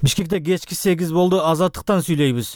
Бишкекте кечки 8 болду, Азаттыктан сүйлөйбүз.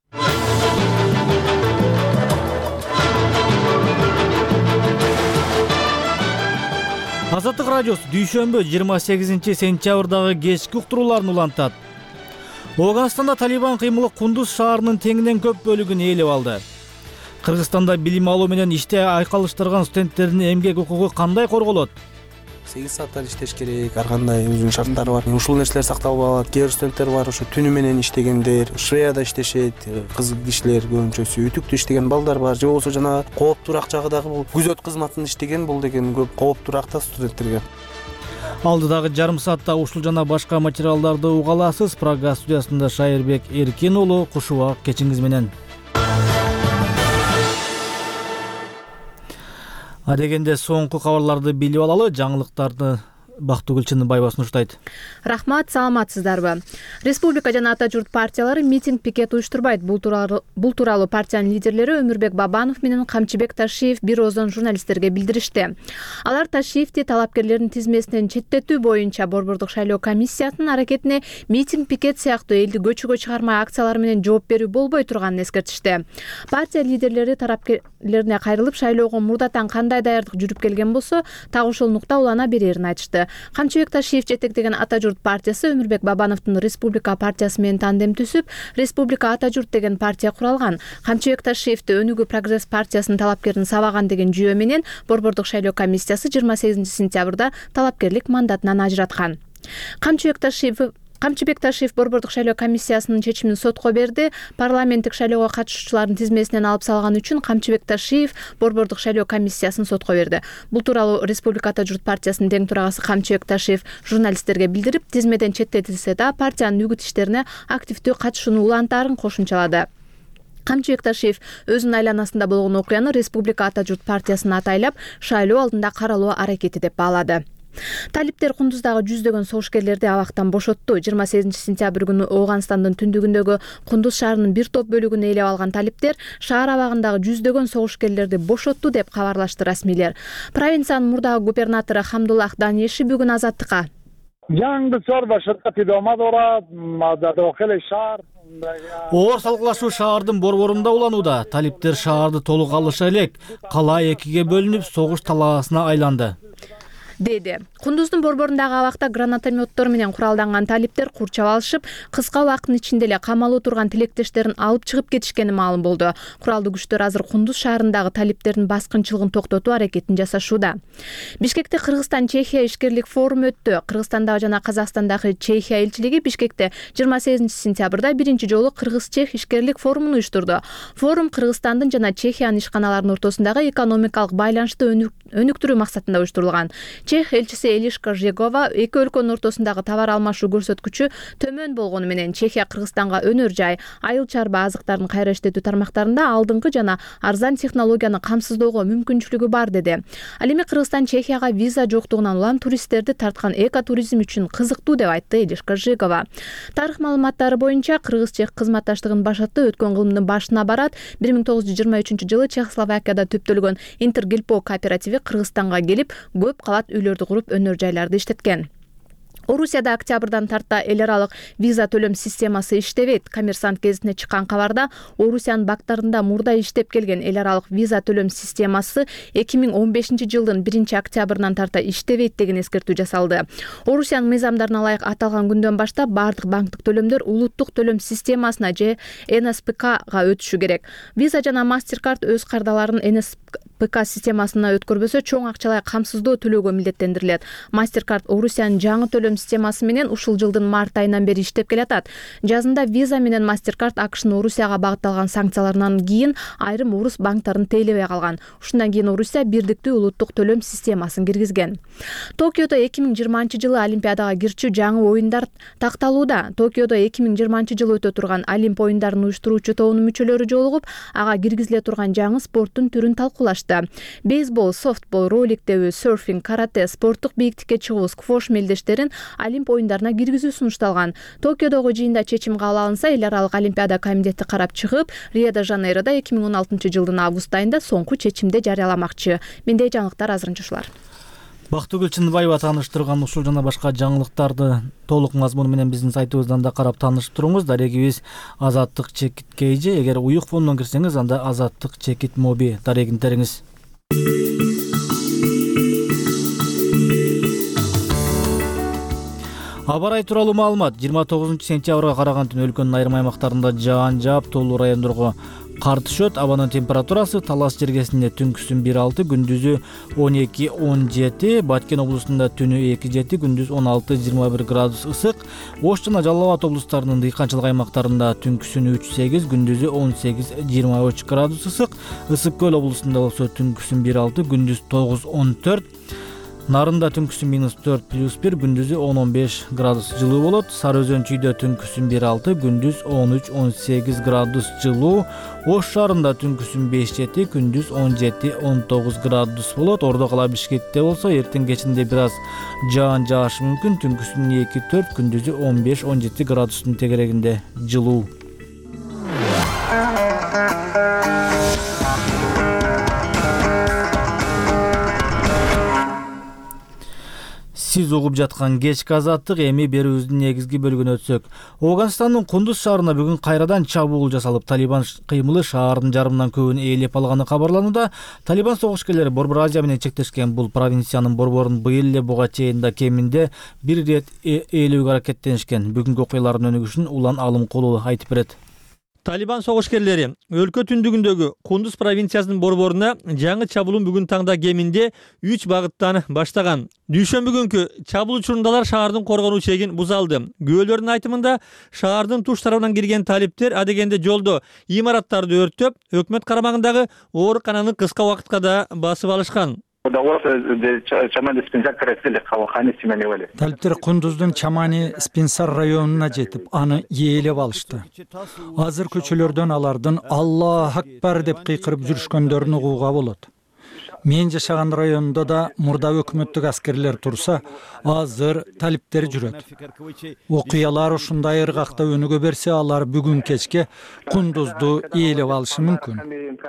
Азаттык радиосу дүйшөмбү 28 сентябрдагы кечки уктурууларын улантат. Оганстанда Талибан кыймылы Кундуз шаарынын теңинен көп бөлүгүн ээлеп алды. Кыргызстанда билим алуу менен иште айкалыштырган студенттердин эмгек укугу кандай корголот? 8 сааттар иштеш керек, ар кандай өзүнүн шарттары бар. Ушул нерселер сакталып калат. Кээ бир студенттер бар, ошо түнү менен иштегендер, швеяда иштешет, кыз кишилер көбүнчөсү үтүктө иштеген балдар бар. Же болбосо жана кооптуу жагы дагы бул күзөт кызматын иштеген, бул деген көп кооптуу да студенттерге. Алдыдагы жарым саатта ушул жана башка материалдарды уга аласыз. Прага студиясында Шайырбек Эркин уулу, кушубак кечиңиз менен. Адегенде соңку кабарларды билип алалы. Жаңылыктарды Бактыгүл Чыныбаева сунуштайт. Рахмат, саламатсыздарбы? Республика жана ата журт партиялары митинг пикет уюштурбайт. Бул тууралуу партиянын лидерлери Өмүрбек Бабанов менен Камчыбек Ташиев бир ооздон журналисттерге билдиришти. Алар Ташиевди талапкерлердин тизмесинен четтетүү боюнча Борбордук шайлоо комиссиясынын аракетине митинг пикет сыяктуу элди көчөгө чыгармай акциялар менен жооп берүү болбой турганын эскертишти. Партия лидерлери тарапкерлерине кайрылып, шайлоого мурдатан кандай даярдык жүрүп келген болсо, так ошол нукта улана берерин айтышты. Камчыбек Ташиев жетектеген ата журт партиясы Өмүрбек Бабановдун Республика партиясы менен тандем түзүп, Республика ата журт деген партия куралган. Камчыбек Ташиевди Өнүгүү прогресс партиясынын талапкерин сабаган деген жүйө менен Борбордук шайлоо комиссиясы 28 сентябрда талапкерлик мандатынан ажыраткан. Камчыбек Ташиев Борбордук шайлоо комиссиясынын чечимин сотко берди. Парламенттик шайлоого катышуучулардын тизмесинен алып салган үчүн Камчыбек Ташиев Борбордук шайлоо комиссиясын сотко берди. Бул тууралуу Республика ата журт партиясынын тең төрагасы Камчыбек Ташиев журналисттерге билдирип, тизмеден четтетилсе да партиянын үгүт иштерине активдүү катышууну улантаарын кошумчалады. Камчыбек Ташиев өзүнүн айланасында болгон окуяны Республика ата журт партиясын атайлап, шайлоо алдында каралоо аракети деп баалады. Талиптер Кундуздагы жүздөгөн согушкерлерди абактан бошотту. 28 сентябрь күнү Оганстандын түндүгүндөгү Кундуз шаарынын бир топ бөлүгүн ээлеп алган талиптер шаар абагындагы жүздөгөн согушкерлерди бошотту деп кабарлашты расмийлер. Провинциянын мурдагы губернатору Хамдуллах Данеши бүгүн Азаттыкка оор салгылашуу шаардын борборунда уланууда. Талиптер шаарды толук алыша элек. Кала экиге бөлүнүп, согуш талаасына айланды, деди. Кундуздун борборундагы абакта гранатометтор менен куралданган талиптер курчап алышып, кыска убакыттын ичинде эле камалуу турган тилектештерин алып чыгып кетишкени маалым болду. Куралдуу күчтөр азыр Кундуз шаарындагы талиптердин баскынчылыгын токтотуу аракетин жасашууда. Бишкекте Кыргызстан-Чехия ишкерлик форуму өттү. Кыргызстандагы жана Казакстандагы Чехия элчилиги Бишкекте 28 сентябрда биринчи жолу Кыргыз-Чех ишкерлик форумун уюштурду. Форум Кыргызстандын жана Чехиянын ишканаларынын ортосундагы экономикалык байланышты өнүктүрүү максатында уюштурулган. Чех элчиси Элишка Жегова эки өлкөнүн ортосундагы товар алмашуу көрсөткүчү төмөн болгону менен Чехия Кыргызстанга өнөр жай, айыл чарба азыктардын кайра иштетүү тармактарында алдыңкы жана арзан технологияны камсыздоого мүмкүнчүлүгү бар деди. Ал эми Кыргызстан Чехияга виза жоктугунан улам туристтерди тарткан экотуризм үчүн кызыктуу деп айтты Элишка Жегова. Тарых маалыматтары боюнча Кыргыз-Чех кызматташтыгынын башаты өткөн кылымдын башына барат. 1923-жылы Чехословакияда түптөлгөн Интергильпо кооперативи Кыргызстанга келип, көп кабат үйлөрдү куруп, өнөр жайларды иштеткен. Орусияда октябрдан тарта эл аралык виза төлөм системасы иштебейт. Коммерсант гезитине чыккан кабарда Орусиянын бактарында мурда иштеп келген эл аралык виза төлөм системасы 2015-жылдын 1-октябрынан тарта иштебейт деген эскертүү жасалды. Орусиянын мыйзамдарына ылайык аталган күндөн баштап бардык банктык төлөмдөр улуттук төлөм системасына же НСПКга өтүшү керек. Виза жана MasterCard өз кардаларын НСПК системасына өткөрбөсө чоң акчалай камсыздоо төлөөгө милдеттендирилет. MasterCard Орусиянын жаңы төлөм системасы менен ушул жылдын март айынан бери иштеп келатат. Жазында виза менен MasterCard АКШнын Орусияга багытталган санкцияларынан кийин айрым орус банктарын тейлебей калган. Ушундан кийин Орусия бирдиктүү улуттук төлөм системасын киргизген. Токиодо 2020-жылы Олимпиадага кирчү жаңы оюндар такталууда. Токиодо 2020-жылы өтө турган Олимп оюндарын уюштуруучу тобунун мүчөлөрү жолугуп, ага киргизиле турган жаңы спорттун түрүн талкуулашты. Бейсбол, софтбол, ролик тебүү, серфинг, карате, спорттук бийиктикке чыгуу, сквош мелдештери Олимп оюндарына киргизүү сунушталган. Токиодогу жыйында чечим кабыл алынса, эл аралык Олимпиада комитети карап чыгып, Рио-де-Жанейродо 2016-жылдын август айында соңку чечимди жарыяламакчы. Мендей жаңылыктар азырынча ушулар. Бактыгүл Чынбаева тааныштырган ушул жана башка жаңылыктарды толук мазмуну менен биздин сайтыбыздан да карап таанышып туруңуз. Дарегибиз Азаттык чекит KG. Эгер уюк фондон кирсеңиз, анда Азаттык чекит моби дарегин териңиз. Аба ырайы тууралуу маалымат. 29 сентябрга караган түнү өлкөнүн айрым аймактарында жаан жаап, тоолуу райондорго кар түшөт. Абанын температурасы Талас жергесинде түнкүсүн 1-6, күндүзү 12-17, Баткен облусунда түнү 2-7, күндүз 16-21 градус ысык. Ош жана Жалал Абад облустарынын дыйканчылык аймактарында түнкүсүн 3-8, күндүзү 18-23 градус ысык. Ысык көл облусунда болсо түнкүсүн 1-6, күндүз 9-14. Нарында түнкүсүн -4 +1, күндүзү 10-15 градус жылуу болот. Сары Өзөн чүйдө түнкүсүн 1-6, күндүз 13-18 градус жылуу. Ош шаарында түнкүсүн 5-7, күндүз 17-19 градус болот. Ордо кала Бишкекте болсо эртең кечинде бир аз жаан жаашы мүмкүн. Түнкүсүн 2-4, күндүзү 15-17 градустун тегерегинде жылуу. Сиз угуп жаткан кечки Азаттык, эми берүүбүздүн негизги бөлүгүнө өтсөк. Афганистандын Кундуз шаарына бүгүн кайрадан чабуул жасалып, Талибан кыймылы шаардын жарымынан көбүн ээлеп алганы кабарланууда. Талибан согушкерлери Борбор Азия менен чектешкен бул провинциянын борборун быйыл эле буга чейин да кеминде бир ирет ээлөөгө аракеттенишкен. Бүгүнкү окуялардын өнүгүшүн Улан Алымкулов айтып берет. Талибан согушкерлери өлкө түндүгүндөгү Кундуз провинциясынын борборуна жаңы чабуулун бүгүн таңда кеминде 3 багыттан баштаган. Дүйшөмбү күнкү чабуул учурунда алар шаардын коргонуу чегин буза алды. Күбөлөрдүн айтымында шаардын туш тарабынан кирген талиптер адегенде жолдо имараттарды өрттөп, өкмөт карамагындагы оорукананы кыска убакытка да басып алышкан. Талиптер Кундуздун Чамани Спинсар районуна жетип, аны ээлеп алышты. Азыр көчөлөрдөн алардын Аллах акбар деп кыйкырып жүрүшкөндөрүн угууга болот. Мен жашаган районунда да мурда өкмөттүк аскерлер турса, азыр талиптер жүрөт. Окуялар ушундай ыргакта өнүгө берсе, алар бүгүн кечке Кундузду ээлеп алышы мүмкүн.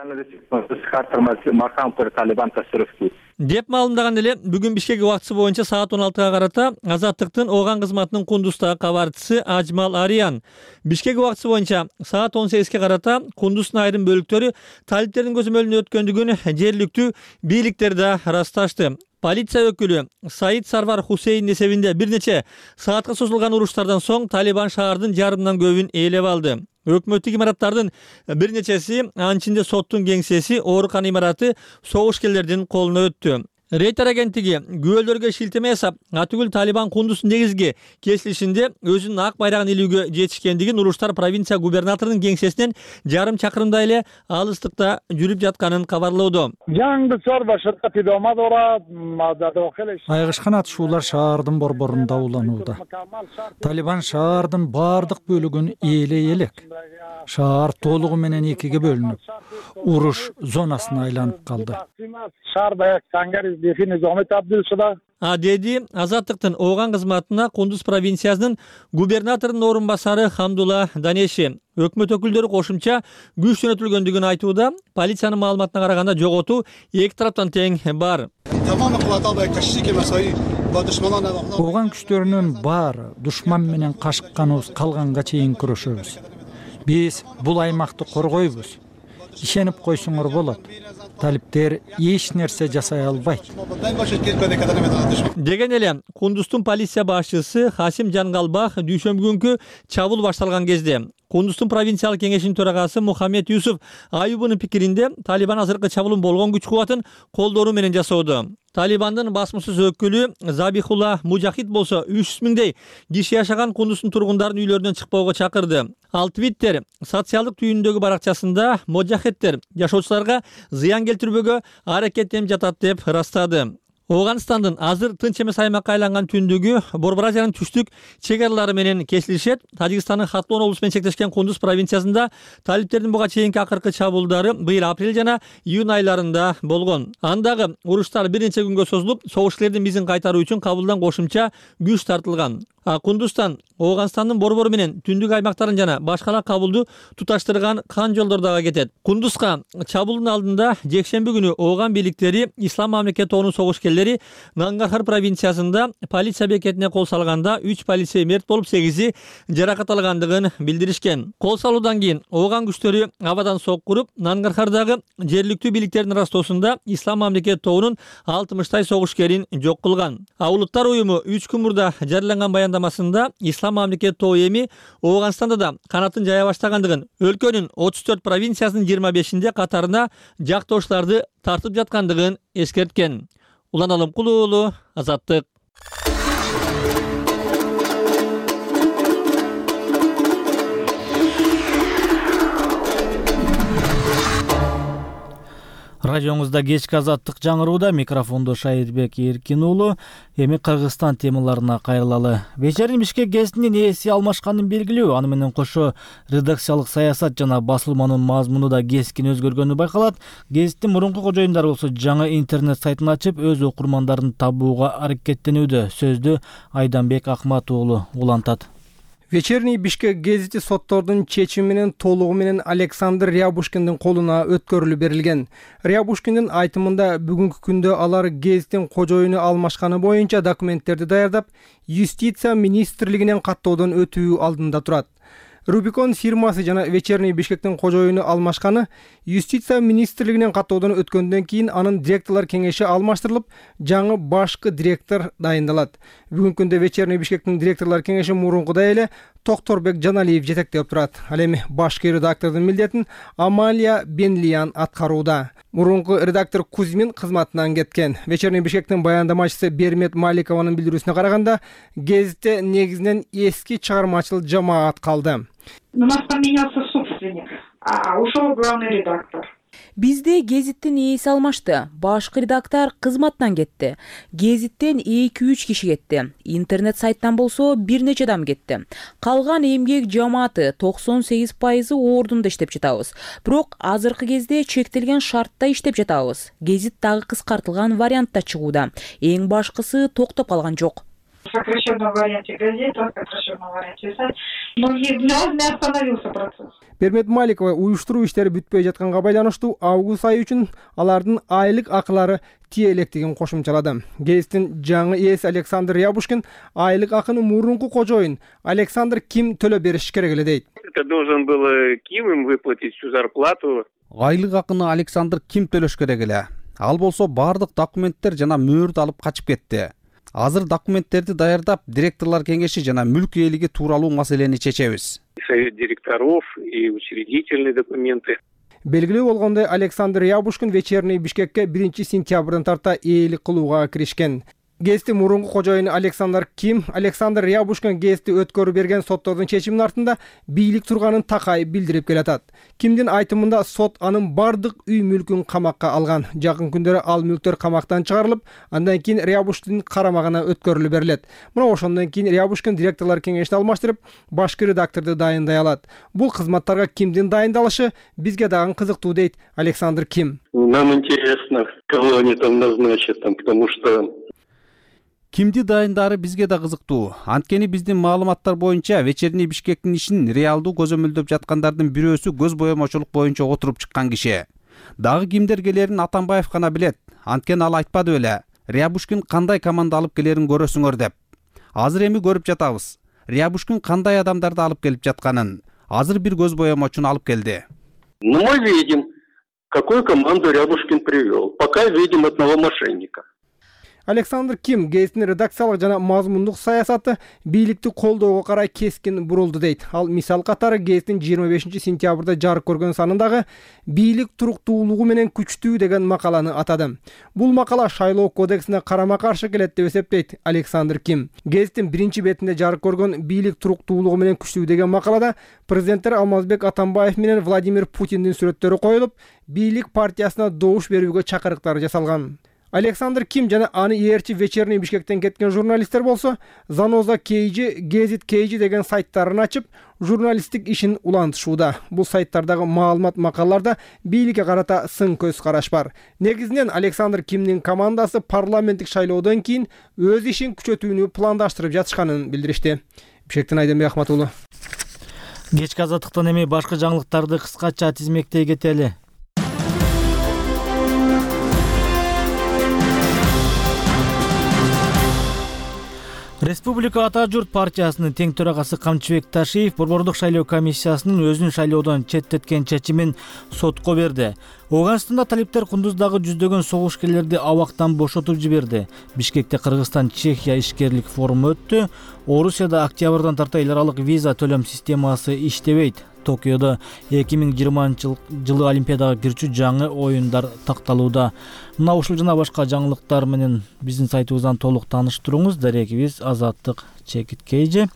Деп маалымдаган эле бүгүн Бишкек убактысы боюнча саат 16-га карата Азаттыктын Оган кызматынын Кундуздагы кабарчысы Ажмал Ариан Бишкек убактысы боюнча саат 18-ге карата Кундуздун айрым бөлүктөрү талиптердин көзөмөлүнө өткөндүгүн жергиликтүү бийликтер да ырасташты. Полиция өкүлү Саид Сарвар Хусейн эсебинде бир нече саатка созулган уруштардан соң Талибан шаардын жарымынан көбүн ээлеп алды. Өкмөттүк имараттардын бир нечеси, анын ичинде соттун кеңсеси, оорукана имараты согушкерлердин колуна өттү. Рейтер агенттиги күбөлдөргө шилтеме жасап, атүгүл Талибан Кундуздун негизги кесилишинде өзүнүн ак байрагын илүүгө жетишкендигин, уруштар провинция губернаторунун кеңсесинен жарым чакырымдай эле алыстыкта жүрүп жатканын кабарлоодо. Айгышкан атышуулар шаардын борборунда уланууда. Талибан шаардын бардык бөлүгүн ээлей элек. Шаар толугу менен экиге бөлүнүп, уруш зонасына айланып калды. Деди Азаттыктын Оган кызматына Кундуз провинциясынын губернаторунун орун басары Хамдула Данеши. Өкмөт өкүлдөрү кошумча күч жөнөтүлгөндүгүн айтууда. Полициянын маалыматына караганда жоготуу эки тараптан тең бар. Оган күчтөрүнүн баары душман менен кашыкканыбыз калганга чейин күрөшөбүз. Биз бул аймакты коргойбуз. Ишенип койсоңор болот. Талиптер эч нерсе жасай албайт. Деген эле Кундуздун полиция башчысы Хасим Жангалбах дүйшөмбү күнкү чабуул башталган кезде Кундуздун провинциялык кеңешинин төрагасы Мухаммед Юсуф Аюбунун пикиринде Талибан азыркы чабуулун болгон күч кубатын колдонуу менен жасоодо. Талибандын басмасыз өкүлү Забихулла Мужахид болсо 300 миңдей киши жашаган Кундуздун тургундарын үйлөрүнөн чыкпоого чакырды. Ал Твиттер социалдык түйүндөгү баракчасында мужахидтер жашоочуларга зыян келтирбөөгө аракеттенип жатат деп ырастады. Афганистандын азыр тынч эмес аймакка айланган түндүгү Борбор Азиянын түштүк чек аралары менен кесилишет. Тажикстандын Хатлон облусу менен чектешкен Кундуз провинциясында талиптердин буга чейинки акыркы чабуулдары быйыл апрель жана июнь айларында болгон. Андагы уруштар бир нече күнгө созулуп, согушкерлердин мизин кайтаруу үчүн кабылдан кошумча күч тартылган. Кундуздан Афганистандын борбору менен түндүк аймактарын жана башкалар кабылды туташтырган кан жолдор дагы кетет. Кундузга чабуулдун алдында жекшемби күнү Афган бийликтери Ислам мамлекети оонун согушкерлери кишилери Нангархар провинциясында полиция бекетине кол салганда 3 полицей мерт болуп 8-и жаракат алгандыгын билдиришкен. Кол салуудан кийин ооган күчтөрү абадан сок куруп, Нангархардагы жергиликтүү бийликтердин растоосунда Ислам мамлекет тобунун 60 согушкерин жок кылган. Улуттар уюму 3 күн мурда жарыяланган баяндамасында Ислам мамлекет тобу эми Ооганстанда да канатын жая баштагандыгын, өлкөнүн 34 провинциясынын 25-нде катарына жактоочуларды тартып жаткандыгын эскерткен. Улан Алымкулуу уулу, Азаттык. Радиоңузда кечки Азаттык жаңырууда, микрофондо Шайырбек Эркин уулу. Эми Кыргызстан темаларына кайрылалы. Вечерний Бишкек гезитинин ээси алмашканын белгилүү, аны менен кошо редакциялык саясат жана басылманын мазмуну да кескин өзгөргөнү байкалат. Гезиттин мурунку кожоюндары болсо жаңы интернет сайтын ачып, өз окурмандарын табууга аракеттенүүдө. Сөздү Айданбек Акмат уулу улантат. Вечерний Бишкек гезити соттордун чечими менен толугу менен Александр Рябушкиндин колуна өткөрүлүп берилген. Рябушкиндин айтымында бүгүнкү күндө алар гезиттин кожоюну алмашканы боюнча документтерди даярдап, юстиция министрлигинен каттоодон өтүү алдында турат. Рубикон фирмасы жана Вечерний Бишкектин кожоюну алмашканы юстиция министрлигинен каттоодон өткөндөн кийин анын директорлор кеңеши алмаштырылып, жаңы башкы директор дайындалат. Бүгүнкү күндө Вечерний Бишкектин директорлор кеңеши мурункудай эле Токторбек Жаналиев жетектеп турат. Ал эми башкы редактордун милдетин Амалия Бенлиян аткарууда. Мурунку редактор Кузьмин кызматынан кеткен. Вечерний Бишкектин баяндамачысы Бермет Маликованын билдирүүсүнө караганда, гезитте негизинен эски чыгармачыл жамаат калды. У нас поменялся собственник, а ушел главный редактор. Бизде гезиттин ээси алмашты. Башкы редактор кызматтан кетти. Гезиттен 2-3 киши кетти. Интернет сайттан болсо бир нече адам кетти. Калган эмгек жамааты 98% ордунда иштеп жатабыз. Бирок азыркы кезде чектелген шартта иштеп жатабыз. Гезит дагы кыскартылган вариантта чыгууда. Эң башкысы токтоп калган жок. В сокращенном варианте газета, в сокращенном варианте сайт. Но не остановился процесс. Бермет Маликова уюштуруу иштери бүтпөй жатканга байланыштуу август айы үчүн алардын айлык акылары тие электигин кошумчалады. Гезиттин жаңы ээси Александр Рябушкин айлык акыны мурунку кожоюн Александр Ким төлөп бериш керек эле дейт. Это должен был Ким им выплатить всю зарплату. Айлык акыны Александр Ким төлөш керек эле. Ал болсо бардык документтер жана мөөрдү алып качып кетти. Азыр документтерди даярдап, директорлор кеңеши жана мүлк ээлиги тууралуу маселени чечебиз. Совет директоров и учредительные документы. Белгилүү болгондой, Александр Рябушкин Вечерний Бишкекке 1-сентябрдан тарта ээлик кылууга киришкен. Гезиттин мурунку кожоюну Александр Ким, Александр Рябушкин гезитти өткөрүп берген соттордун чечиминин артында бийлик турганын такай билдирип келатат. Кимдин айтымында сот анын бардык үй мүлкүн камакка алган. Жакын күндөрү ал мүлктөр камактан чыгарылып, андан кийин Рябушкиндин карамагына өткөрүлүп берилет. Мына ошондон кийин Рябушкин директорлор кеңешин алмаштырып, башкы редакторду дайындай алат. Бул кызматтарга Кимдин дайындалышы бизге дагы кызыктуу дейт Александр Ким. Нам интересно, кого они там назначат, потому что Кимди дайындары бизге да кызыктуу. Анткени биздин маалыматтар боюнча Вечерний Бишкектин ишин реалдуу көзөмөлдөп жаткандардын бирөөсү көз боемочулук боюнча отуруп чыккан киши. Дагы кимдер келерин Атамбаев гана билет. Анткени ал айтпады беле. Рябушкин кандай команда алып келерин көрөсүңөр деп. Азыр эми көрүп жатабыз. Рябушкин кандай адамдарды алып келип жатканын. Азыр бир көз боемочуну алып келди. Ну, мы видим, какую команду Рябушкин привел. Пока видим одного мошенника. Александр Ким гезиттин редакциялык жана мазмундук саясаты бийликти колдоого карай кескин бурулду дейт. Ал мисал катары гезиттин 25-сентябрда жарык көргөн санындагы бийлик туруктуулугу менен күчтүү деген макаланы атады. Бул макала шайлоо кодексине карама каршы келет деп эсептейт Александр Ким. Гезиттин 1-бетинде жарык көргөн бийлик туруктуулугу менен күчтүү деген макалада президенттер Алмазбек Атамбаев менен Владимир Путиндин сүрөттөрү коюлуп, бийлик партиясына добуш берүүгө чакырыктар жасалган. Александр Ким жана аны ээрчи Вечерний Бишкектен кеткен журналисттер болсо, Заноза Кейжи, Гезит Кейжи деген сайттарын ачып, журналисттик ишин улантышууда. Бул сайттардагы маалымат макалаларда бийликке карата сын көз караш бар. Негизинен Александр Кимдин командасы парламенттик шайлоодон кийин өз ишин күчөтүүнү пландаштырып жатышканын билдиришти. Бишкектен Айданбек Ахмат уулу. Кечки Азаттыктан эми башкы жаңылыктарды кыскача тизмектей кетели. Республика Ата журт партиясынын тең төрагасы Камчыбек Ташиев Борбордук шайлоо комиссиясынын өзүн шайлоодон четтеткен чечимин сотко берди. Оганстанда талиптер Кундуздагы жүздөгөн согушкерлерди абактан бошотуп жиберди. Бишкекте Кыргызстан Чехия ишкерлик форуму өттү. Орусияда октябрдан тарта эл аралык виза төлөм системасы иштебейт. Токиодо 2020-жылы Олимпиадага кирчү жаңы оюндар такталууда. Мына ушул жана башка жаңылыктар менен биздин сайтыбыздан толук тааныштырыңыз. Дарегибиз Азаттык Чекиткейже.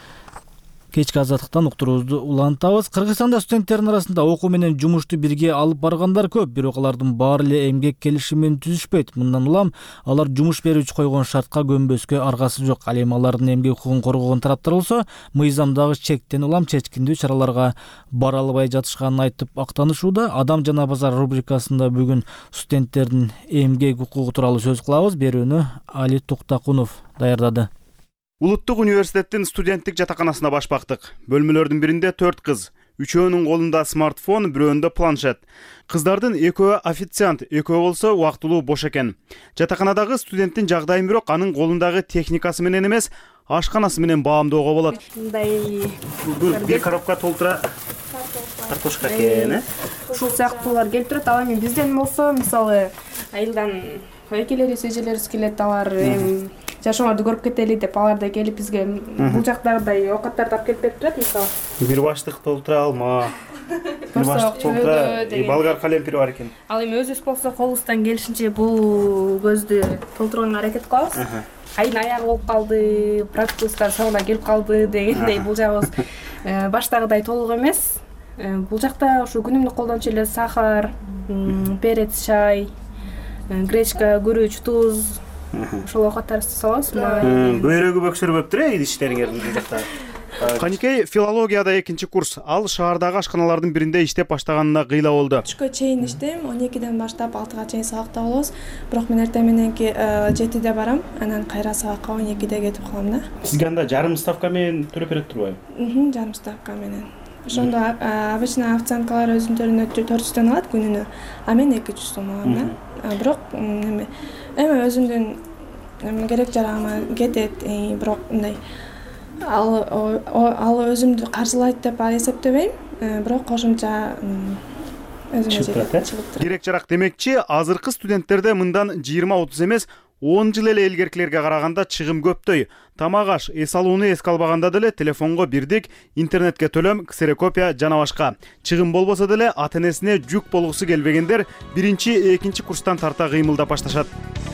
Кечки азаттыктан уктуруубузду улантабыз. Кыргызстанда студенттердин арасында окуу менен жумушту бирге алып баргандар көп, бирок алардын баары эле эмгек келишимин түзүшпөйт. Мындан улам алар жумуш берүүчү койгон шартка көнбөскө аргасы жок. Ал эми алардын эмгек укугун коргогон тараптар болсо, мыйзамдагы чектен улам чечкиндүү чараларга бара албай жатышканын айтып актанышууда. Адам жана базар рубрикасында бүгүн студенттердин эмгек укугу тууралуу сөз кылабыз. Берүүнү Али Туктакунов даярдады. Улуттук университеттин студенттик жатаканасына баш бактык. Бөлмөлөрдүн биринде 4 кыз. Үчөөнүн колунда смартфон, бирөөндө планшет. Кыздардын экөө официант, экөө болсо убактылуу бош экен. Жатаканадагы студенттин жагдайын бирок анын колундагы техникасы менен эмес, ашканасы менен баамдоого болот. Мындай бир коробка толтура картошка экен, ушул сыяктуулар келип турат. Ал эми бизден болсо, мисалы, айылдан экелерибиз, эжелерибиз келет, алар жашооңорду көрүп кетели деп алар да келип бизге бул жактагыдай оокаттарды алып келип берип турат. Мисалы, бир баштык толтура алма, бир баштык толтура болгар калемпири бар экен. Ал эми өзүбүз болсо колубуздан келишинче бул көздү толтурганга аракет кылабыз. Айдын аягы болуп калды, практикустар соңуна келип калды дегендей бул жагыбыз баштагыдай толук эмес. Бул жакта ушу күнүмдүк колдончу эле сахар, перец, чай, гречка, күрүч, туз, ошол оокаттарды салабыз. Бөйрөгү бөксөрбөптүр идиштериңердин бул жакта. Каникей филологияда 2-курс. Ал шаардагы ашканалардын биринде иштеп баштаганына кыйла болду. Түшкө чейин иштейм, 12ден баштап 6га чейин сабакта болобуз. Бирок мен эртең мененки 7де барам, анан кайра сабакка 12де кетип калам да. Сизге анда жарым ставка менен төлөп берет турбайбы? Жарым ставка менен. Ошондо обычно официанткалар өзүнүн 400 алат күнүнө, а мен 200 сом алам да. Бирок эми өзүмдүн керек жарагыма кетет, бирок мындай ал өзүмдү каржылайт деп эсептебейм, бирок кошумча өзүмө чыгып. Керек жарак демекчи, азыркы студенттерде мындан 20-30 эмес, 10 жыл эле илгеркилерге караганда чыгым көптөй. Тамак аш, эс алууну эске албаганда деле телефонго бирдик, интернетке төлөм, ксерокопия жана башка. Чыгым болбосо деле ата-энесине жүк болгусу келбегендер 1-2 курстан тарта кыймылдап башташат.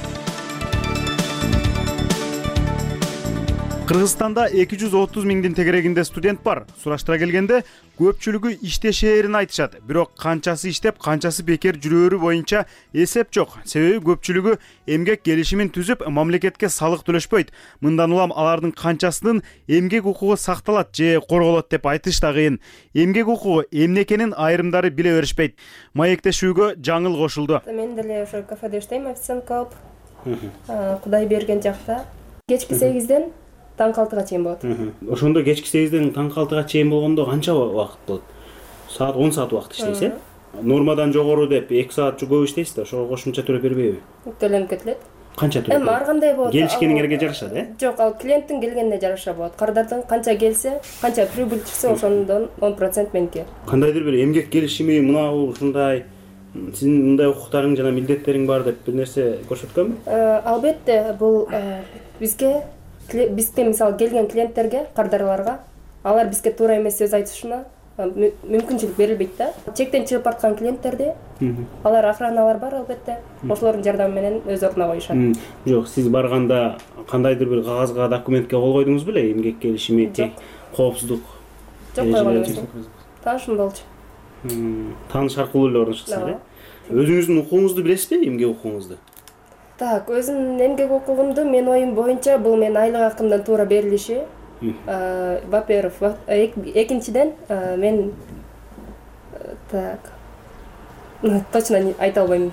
Кыргызстанда 230 миңдин тегерегинде студент бар. Сураштыра келгенде көпчүлүгү иштешээрин айтышат. Бирок канчасы иштеп, канчасы бекер жүрөөрү боюнча эсеп жок. Себеби көпчүлүгү эмгек келишимин түзүп, мамлекетке салык төлөшпөйт. Мындан улам алардын канчасынын эмгек укугу сакталат же корголот деп айтыш да кыйын. Эмгек укугу эмне экенин айрымдары биле беришпейт. Маектешүүгө жаңыл кошулду. Мен деле ошо кафеде иштейм, официантка болуп. Кудай берген жакта кечки 8ден таң 6-га чейин болот. Ошондо кечки 8ден таң 6-га чейин болгондо канча убакыт болот? Саат 10 саат убакыт иштейсиз, Нормадан жогору деп 2 саат көп иштейсиз да, ошого кошумча төлөп бербейби? Төлөнүп кетилет. Канча төлөп? Эми ар кандай болот? Келишкениңерге жарашат, Жок, ал клиенттин келгенине жараша болот. Кардардын канча келсе, канча прибыль чыкса, ошондон 10% меники. Кандайдыр бир эмгек келишими, мына ушундай сиздин мындай укуктарың жана милдеттериң бар деп бир нерсе көрсөткөнбү? Албетте, бул бизге мисалы келген клиенттерге, кардарларга, алар бизге туура эмес сөз айтышына мүмкүнчүлүк берилбейт да. Чектен чыгып барткан клиенттерди, алар охраналар бар албетте, ошолордун жардамы менен өз ордуна коюшат. Жок, сиз барганда кандайдыр бир кагазга, документке кол койдуңуз беле? Эмгек келишими, коопсуздук? Жок, койгон эмесмин. Таанышым болчу. Тааныш аркылуу эле орношкусуңар, Өзүңүздүн укугуңузду билесизби, эмгек укугуңузду? Так, өзүмдүн эмгек укугумду мен оюм боюнча бул менин айлык акымдан туура берилиши. Во-первых, экинчиден мен так точно айта албайм.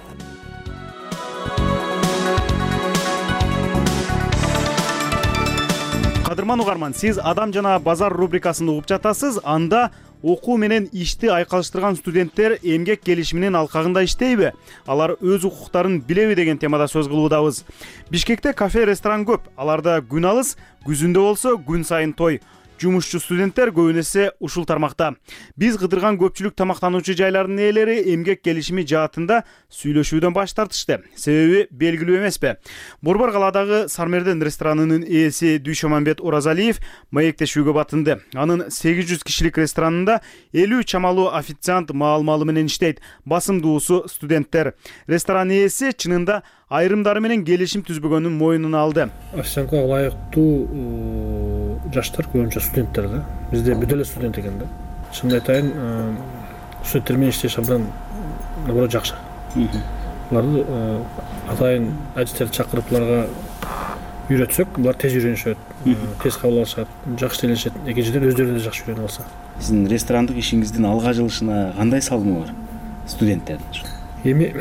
кадырман угарман, сиз Адам жана базар рубрикасын угуп жатасыз. Анда окуу менен ишти айкалыштырган студенттер эмгек келишиминин алкагында иштейби? Алар өз укуктарын билеби деген темада сөз кылуудабыз. Бишкекте кафе, ресторан көп. Аларда күн алыс, күзүндө болсо күн сайын той. Жумушчу студенттер көбүнесе ушул тармакта. Биз кыдырган көпчүлүк тамактануучу жайлардын ээлери эмгек келишими жаатында сүйлөшүүдөн баш тартышты. Себеби белгилүү эмеспи? Борбор калаадагы Сармерден ресторанынын ээси Дүйшөманбет Оразалиев маектешүүгө батынды. Анын 800 кишилик ресторанында 50 чамалуу официант маал-маалы менен иштейт. Басымдуусу студенттер. Ресторан ээси чынында айрымдары менен келишим түзбөгөнүн мойнуна алды. Официантка ылайыктуу жаштар көбүнчө студенттер да. Бизде бүт эле студент экен да. Чынын айтайын, студенттер менен иштеш абдан наоборот жакшы. Буларды атайын адистерди чакырып буларга үйрөтсөк, булар тез үйрөнүшөт, тез кабыл алышат, жакшы тейлешет. Экинчиден өздөрү да жакшы үйрөнүп алса. Сиздин ресторандык ишиңиздин алга жылышына кандай салымы бар студенттердин? Эми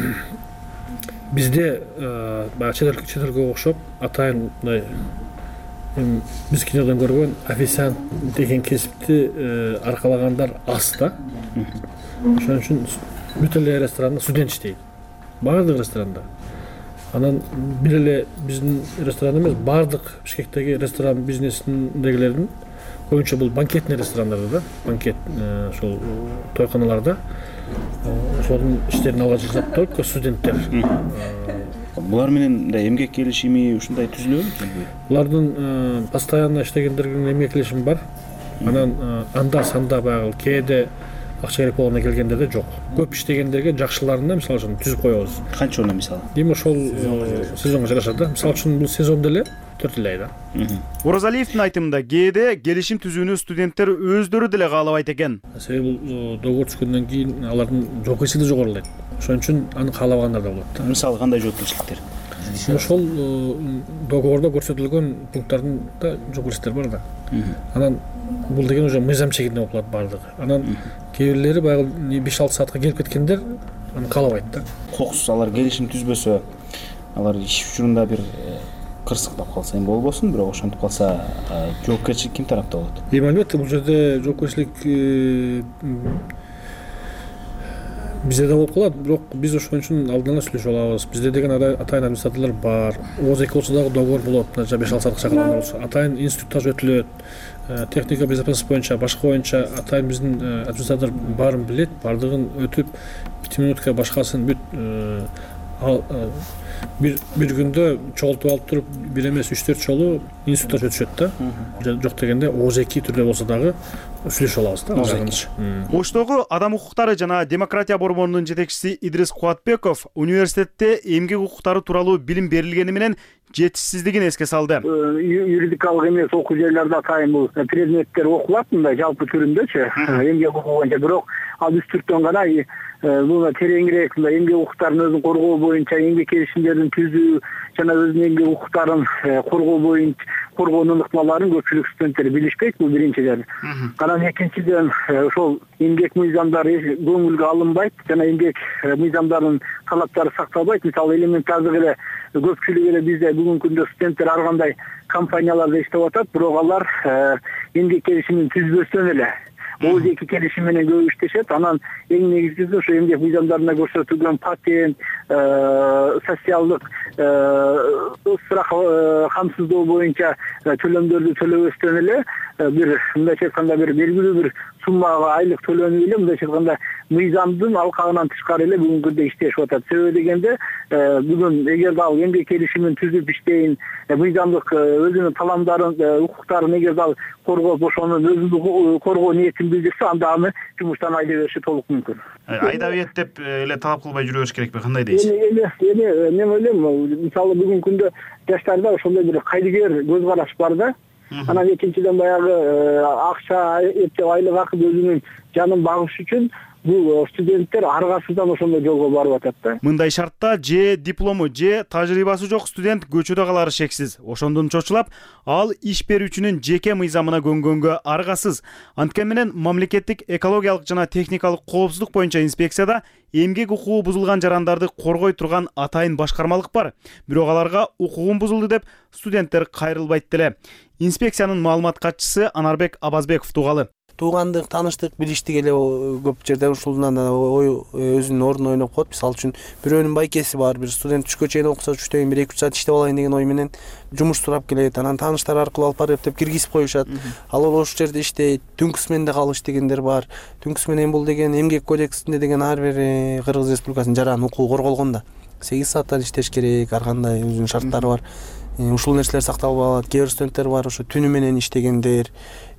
бизде баягы чет элге окшоп атайын мындай биз кинодон көргөн официант деген кесипти аркалагандар аз да. Ошон үчүн бүт эле ресторанда студент иштейт. Баардык ресторанда. Анан бир эле биздин ресторан эмес, баардык Бишкектеги ресторан бизнесиндегилердин көбүнчө бул банкетный ресторандарда да, банкет ошол тойканаларда ошонун иштерин алга жылжат только студенттер. Булар менен да эмгек келишими ушундай түзүлөбү? Булардын постоянно иштегендердин эмгек келишими бар. Анан анда санда баягы кээде акча керек болгондо келгендерде жок. Көп иштегендерге жакшыларына мисалы үчүн түзүп коебуз. Канча ona мисалы? Эми ошол сезонго жараша да. Мисалы үчүн бул сезондо эле 4 ай да. Оразалиевдин айтымында кээде келишим түзүүнү студенттер өздөрү деле каалабайт экен. Себеби бул договор түзгөндөн кийин алардын жоопкерчилиги жогорулайт. Ошон үчүн аны каалабагандар да болот. Мисалы кандай жоопкерчиликтер? Ошол договордо көрсөтүлгөн пункттардын да жоопкерчиликтер бар да. Анан бул деген уже мыйзам чегинде болуп калат баардыгы. Анан кээ бирлери баягы 5-6 саатка келип кеткендер аны каалабайт да. Кокус алар келишим түзбөсө, алар иш учурунда бир кырсыктап калса эми болбосун, бирок ошентип калса жоопкерчилик ким тарапта болот? Эми албетте бул жерде жоопкерчилик бизде да болуп калат, бирок биз ошон үчүн алдын ала сүйлөшүп алабыз. Бизде деген атайын администраторлор бар. ОЗК болсо дагы договор болот. 5-6 саатка чакырган болсо, атайын инструктаж өтүлөт. Техника безопасность боюнча, башка боюнча атайын биздин администратор баарын билет, бардыгын өтүп 2 минутка башкасын бүт бир күндө чогултуп алып туруп, бир эмес 3-4 жолу инструктаж өтүшөт да. Жок дегенде ОЗК түрдө болсо дагы сүйлөшүп алабыз да. Оштогу Адам укуктары жана демократия борборунун жетекчиси Идрис Куатбеков университетте эмгек укуктары тууралуу билим берилгени менен жетишсиздигин эске салды. Юридикалык эмес окуу жайларда атайын бул предметтер окулат мындай жалпы түрүндөчү, эмгек укугу боюнча, бирок ал үстүртөн гана бул тереңирээк мындай эмгек укуктарын өзүн коргоо боюнча эмгек келишимдерин түзүү жана өзүнүн эмгек укуктарын коргоо боюнча коргоонун ыкмаларын көпчүлүк студенттер билишпейт, бул биринчиден. Анан экинчиден ошол эмгек мыйзамдары көңүлгө алынбайт жана эмгек мыйзамдарынын талаптары сакталбайт. Мисалы элементардык эле көпчүлүк эле бизде бүгүнкү күндө студенттер ар кандай компанияларда иштеп атат, бирок алар эмгек келишимин түзбөстөн эле ОЗК келишим менен көп иштешет. Анан эң негизгиси ошо эмгек мыйзамдарында көрсөтүлгөн патент, социалдык страх камсыздоо боюнча төлөмдөрдү төлөбөстөн эле бир мындайча айтканда бир белгилүү бир суммага айлык төлөнүп эле мындайча айтканда мыйзамдын алкагынан тышкары эле бүгүнкү күндө иштешип атат. Себеби дегенде бүгүн эгерде ал эмгек келишимин түзүп иштейин, мыйзамдык өзүнүн таламдарын, укуктарын эгерде ал коргоп ошонун өзүн коргоо ниетин билдирсе, анда аны жумуштан айдап бериши толук мүмкүн. Айдап бет деп эле талап кылбай жүрө бериш керекпи? Кандай дейсиз? Эми мен ойлойм, мисалы бүгүнкү күндө жаштарда ошондой бир кайдыгер көз караш бар да. Анан экинчиден баягы акча эптеп айлык акы өзүнүн жанын багыш үчүн бул студенттер аргасыздан ошондой жолго барып атат да. Мындай шартта же диплому, же тажрыйбасы жок студент көчөдө калары шексиз. Ошондон чочулап, ал иш берүүчүнүн жеке мыйзамына көнгөнгө аргасыз. Анткени менен мамлекеттик экологиялык жана техникалык коопсуздук боюнча инспекцияда эмгек укугу бузулган жарандарды коргой турган атайын башкармалык бар. Бирок аларга укугум бузулду деп студенттер кайрылбайт деле. Инспекциянын маалымат катчысы Анарбек Абазбеков тугалы. Туугандык, тааныштык, билиштик эле көп жерде ушулдан өзүнүн ордун ойноп коет. Мисалы үчүн бирөөнүн байкеси бар, бир студент түшкө чейин окуса, түштөн кийин 1-2 саат иштеп алайын деген ой менен жумуш сурап келет. Анан тааныштар аркылуу алып барып деп киргизип коюшат. Ал ошол жерде иштейт. Түнкү сменде калыш дегендер бар. Түнкү смен бул деген эмгек кодексинде деген ар бир Кыргыз Республикасынын жаран укугу корголгон да. 8 сааттан иштеш керек, ар кандай өзүнүн шарттары бар. Ушул нерселер сакталып алат. Кээ бир студенттер бар, ошо түнү менен иштегендер,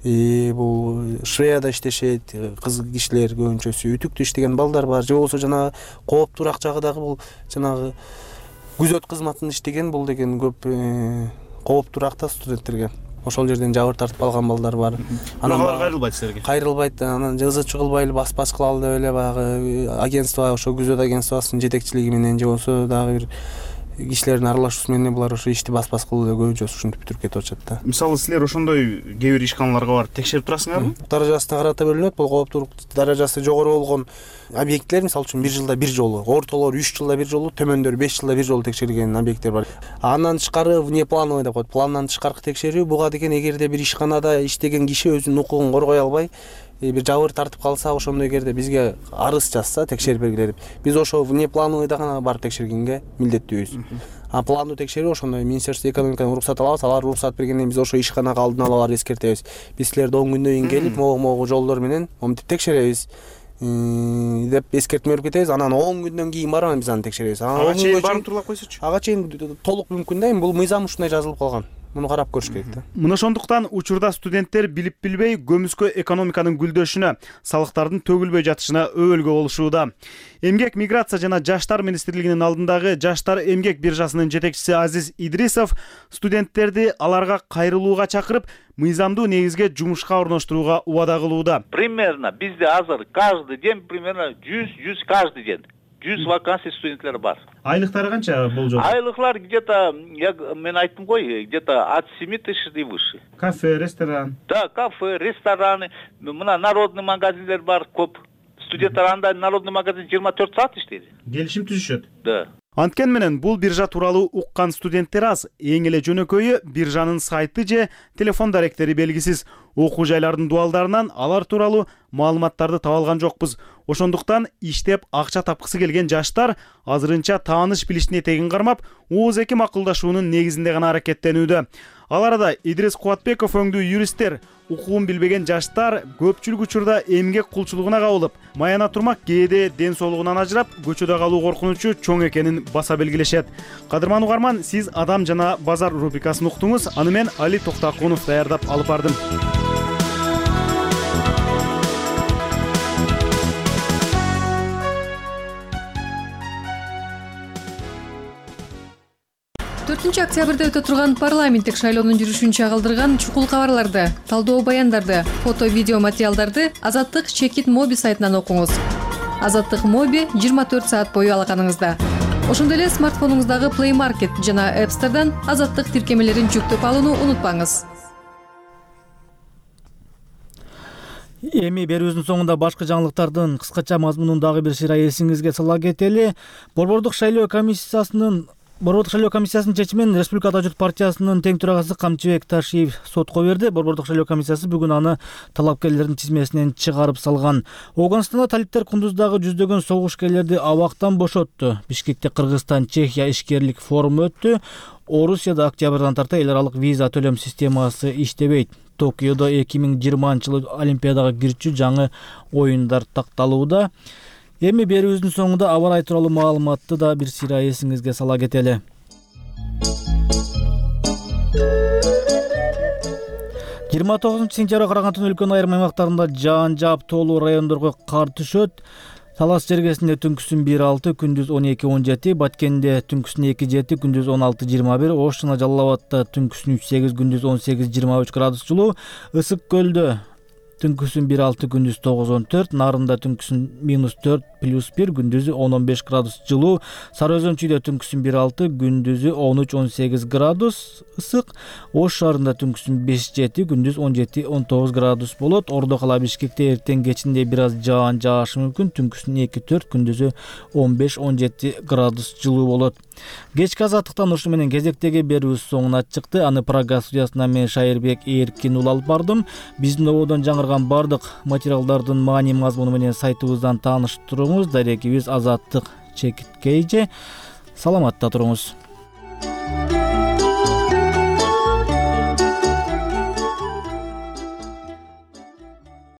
бул швеяда иштешет, кыз кишилер көбүнчөсү үтүктө иштеген балдар бар. Же болбосо жанагы кооп турак жагы дагы бул жанагы күзөт кызматында иштеген бул деген көп кооп туракта студенттерге. Ошол жерден жабыр тартып алган балдар бар. Анан кайрылбайт силерге. Кайрылбайт. Анан ызы чыгылбайлы бас кылалы деп эле баягы агентство, ошо күзөт агентствосунун жетекчилиги менен же болбосо дагы бир кишилердин аралашуусу менен булар ошо ишти бас кылуу деп көбүнчө ушинтип бүтүрүп кетип атышат да. Мисалы силер ошондой кээ бир ишканаларга барып текшерип турасыңарбы? Даражасына карата бөлүнөт. Бул кооптуулук даражасы жогору болгон объекттер, мисалы үчүн 1 жылда 1 жолу, ортолор 3 жылда 1 жолу, төмөндөр 5 жылда 1 жолу текшерилген объекттер бар. Андан тышкары внеплановый деп коет. Пландан тышкаркы текшерүү буга деген эгерде бир ишканада иштеген киши өзүнүн укугун коргой албай, бир жабыр тартып калса, ошондой эгерде бизге арыз жазса, текшерип бергиле деп. Биз ошо внеплановыйда гана барып текшергенге милдеттүүбүз. А пландуу текшерүү ошондой Министерство экономикадан уруксат алабыз. Алар уруксат бергенден биз ошо ишканага алдын ала барып эскертебиз. Биз силерди 10 күндөн кийин келип, могу жолдор менен моминтип текшеребиз деп эскертме берип кетебиз. Анан 10 күндөн кийин барып биз аны текшеребиз. Ага чейин барып турлап койсочу. Ага чейин толук мүмкүн да. Бул мыйзам ушундай жазылып калган. Муну карап көрүш керек да. Мына ошондуктан учурда студенттер билип билбей көмүскө экономиканын гүлдөшүнө, салыктардын төгүлбөй жатышына өбөлгө болушууда. Эмгек, миграция жана жаштар министрлигинин алдындагы жаштар эмгек биржасынын жетекчиси Азиз Идрисов студенттерди аларга кайрылууга чакырып, мыйзамдуу негизге жумушка орноштурууга убада кылууда. Примерно бизде азыр каждый день примерно 100 каждый день. 100 вакансий студенттер бар. Айлыктары канча болжол? Айлыклар где-то, мен айттым ғой, где-то от 7 тысяч и выше. Кафе, ресторан. Да, кафе, рестораны, мына народный магазиндер бар көп. Студенттер анда народный магазин 24 саат иштейт. Келишим түзүшөт. Да. Анткени менен бул биржа тууралуу уккан студенттер аз. Эң эле жөнөкөйү биржанын сайты же телефон даректери белгисиз. Окуу жайлардын дуалдарынан алар тууралуу маалыматтарды таба алган жокпуз. Ошондуктан иштеп акча тапкысы келген жаштар азырынча тааныш билиштин этегин кармап, ооз-эки макулдашуунун негизинде гана аракеттенүүдө. Ал арада Идрис Кубатбеков өңдүү юристтер, укугун билбеген жаштар көпчүлүк учурда эмгек кулчулугуна кабылып, маяна турмак кээде ден соолугунан ажырап, көчөдө калуу коркунучу чоң экенин баса белгилешет. Кадырман угарман, сиз Адам жана Базар рубрикасын уктуңуз. Аны мен Али Токтакунов даярдап алып бардым. Октябрда өтө турган парламенттик шайлоонун жүрүшүн чагылдырган чукул кабарларды, талдоо баяндарды, фото, видео материалдарды Азаттык Чекит Моби сайтынан окуңуз. Азаттык Моби 24 саат бою алаканыңызда. Ошондой эле смартфонуңуздагы Play Market жана App Store'дан Азаттык тиркемелерин жүктөп алууну унутпаңыз. Эми берүүбүздүн соңунда башка жаңылыктардын кыскача мазмунун дагы бир сыйра эсиңизге сала кетели. Борбордук шайлоо комиссиясынын чечимин Республикада Журт партиясынын тең төрагасы Камчыбек Ташиев сотко берди. Борбордук шайлоо комиссиясы бүгүн аны талапкерлердин тизмесинен чыгарып салган. Оогунстанда талиптер Кундуздагы жүздөгөн согушкерлерди абактан бошотту. Бишкекте Кыргызстан Чехия ишкерлик форуму өттү. Орусияда октябрдан тарта эл аралык виза төлөм системасы иштебейт. Токиодо 2020-жылы Олимпиадага кирчү жаңы оюндар такталууда. Эми берүүбүздүн соңунда аба ырайы тууралуу маалыматты да бир сыйра эсиңизге сала кетели. 29 сентябрга караган түнү өлкөнүн айрым аймактарында жаан жаап тоолуу райондорго кар түшөт. Талас жергесинде түнкүсүн 1-6, күндүз 12-17, Баткенде түнкүсүн 2-7, күндүз 16-21, Ош жана Жалал Абадта түнкүсүн 3-8, күндүз 18-23 градус жылуу, Ысык көлдө түнкүсүн 1-6, күндүз 9-14, Нарында түнкүсүн -4, +1, күндүзү 10-15 градус жылуу. Сары Өзөн чүйдө түнкүсүн 1-6, күндүзү 13-18 градус ысык. Ош шаарында түнкүсүн 5-7, күндүз 17-19 градус болот. Ордо кала Бишкекте эртең кечинде бир аз жаан жаашы мүмкүн, түнкүсүн 2-4, күндүзү 15-17 градус жылуу болот. Кечки азаттыктан ушу менен кезектеги берүүбүз соңуна чыкты. Аны Прага студиясынан мен Шайырбек Эркин уулу алып бардым. Биздин ободон жаңырган бардык материалдардын маани мазмуну менен сайтыбыздан таанышып туруңуз. Дарекибиз Азаттык /KG. Саламатта туруңуз.